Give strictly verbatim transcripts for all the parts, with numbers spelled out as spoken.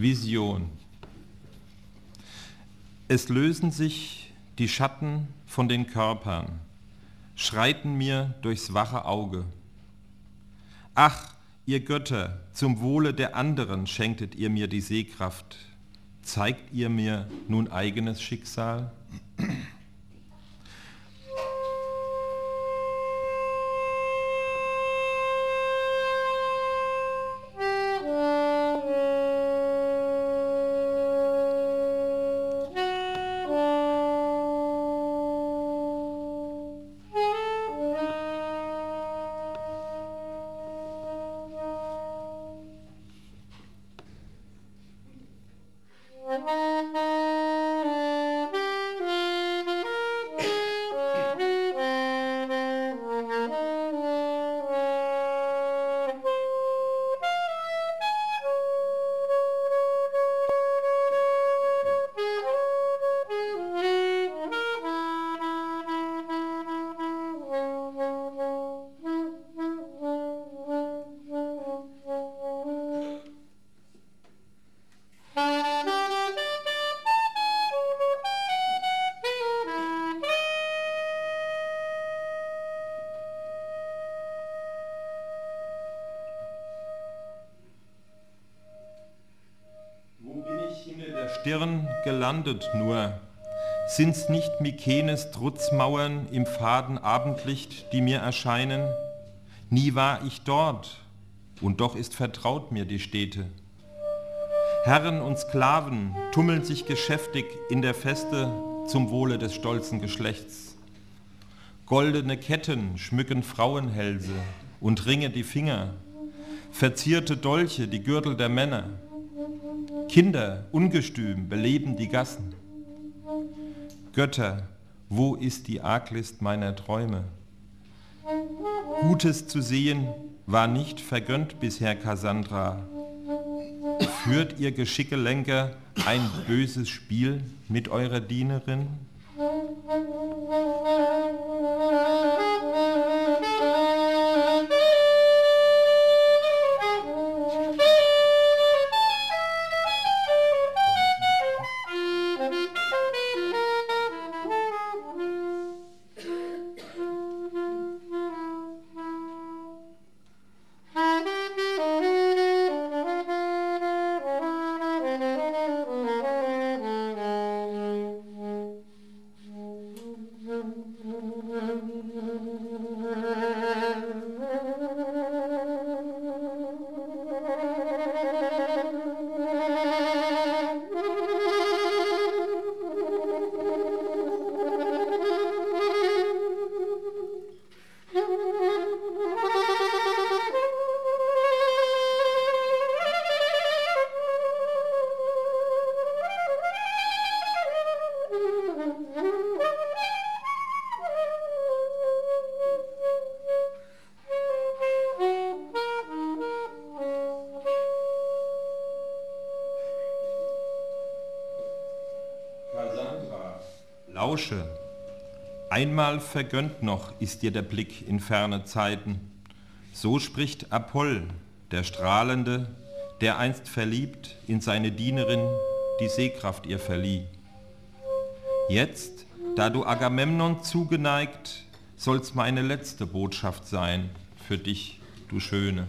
Vision. Es lösen sich die Schatten von den Körpern, schreiten mir durchs wache Auge. Ach, ihr Götter, zum Wohle der anderen schenktet ihr mir die Sehkraft. Zeigt ihr mir nun eigenes Schicksal? Stirn gelandet nur, sind's nicht Mykenes Trutzmauern im faden Abendlicht, die mir erscheinen? Nie war ich dort, und doch ist vertraut mir die Stätte. Herren und Sklaven tummeln sich geschäftig in der Feste zum Wohle des stolzen Geschlechts. Goldene Ketten schmücken Frauenhälse und Ringe die Finger, verzierte Dolche die Gürtel der Männer. Kinder, ungestüm, beleben die Gassen. Götter, wo ist die Arglist meiner Träume? Gutes zu sehen war nicht vergönnt bisher, Cassandra. Führt ihr Geschickelenker ein böses Spiel mit eurer Dienerin? Lausche, einmal vergönnt noch ist dir der Blick in ferne Zeiten. So spricht Apoll, der Strahlende, der einst verliebt in seine Dienerin die Sehkraft ihr verlieh. Jetzt, da du Agamemnon zugeneigt, soll's meine letzte Botschaft sein für dich, du Schöne.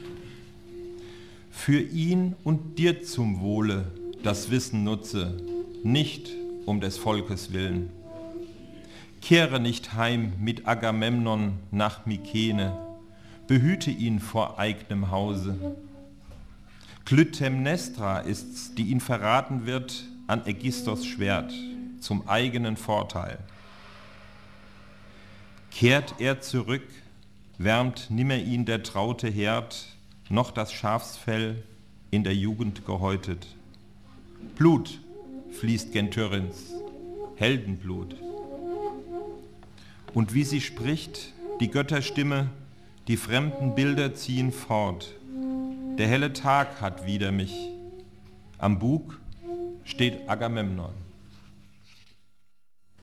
Für ihn und dir zum Wohle das Wissen nutze, nicht um des Volkes willen. Kehre nicht heim mit Agamemnon nach Mykene, behüte ihn vor eigenem Hause. Klytämnestra ist's, die ihn verraten wird an Ägisthos Schwert, zum eigenen Vorteil. Kehrt er zurück, wärmt nimmer ihn der traute Herd, noch das Schafsfell in der Jugend gehäutet. Blut fließt gen Tyrins, Heldenblut. Und wie sie spricht, die Götterstimme, die fremden Bilder ziehen fort. Der helle Tag hat wider mich. Am Bug steht Agamemnon.